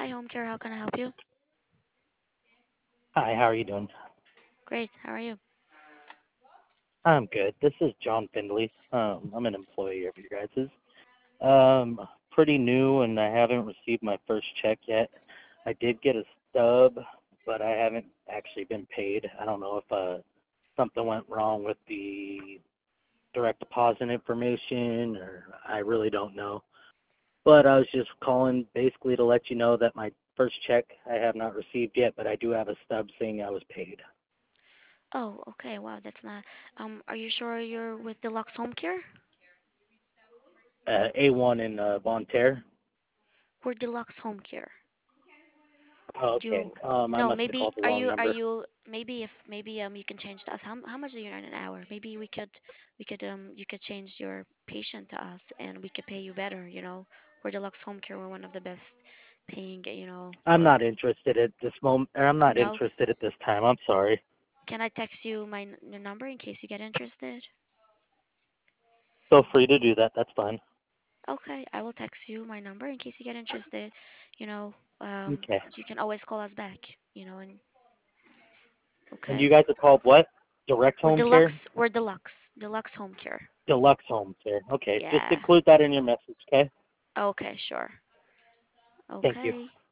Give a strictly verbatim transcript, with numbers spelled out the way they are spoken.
Hi, Home Care. How can I help you? Hi, how are you doing? Great. How are you? I'm good. This is John Findley. Um, I'm an employee of your guys's. Um, pretty new, and I haven't received my first check yet. I did get a stub, but I haven't actually been paid. I don't know if uh, something went wrong with the direct deposit information, or I really don't know. But I was just calling basically to let you know that my first check I have not received yet, but I do have a stub saying I was paid. Oh, okay. Wow, that's not. Um, are you sure you're with Deluxe Home Care? Uh, A one in uh, Bonne Terre. We're Deluxe Home Care. Oh, Do okay. you? Um, I No, must have maybe called the are wrong you are number. you maybe if maybe um you can change to us. How how much do you earn an hour? Maybe we could we could um you could change your patient to us and we could pay you better. You know, we're Deluxe Home Care. We're one of the best paying. You know, I'm for not interested at this moment. Or I'm not no. interested at this time. I'm sorry. Can I text you my n- your number in case you get interested? Feel free to do that. That's fine. Okay, I will text you my number in case you get interested. You know, um, Okay. you can always call us back. You know, and And you okay, guys are called what? Direct we're home care? deluxe. We're deluxe. Deluxe home care. Deluxe home care. Okay. Just Yeah. include that in your message, okay? Okay, sure. Thank you. Okay.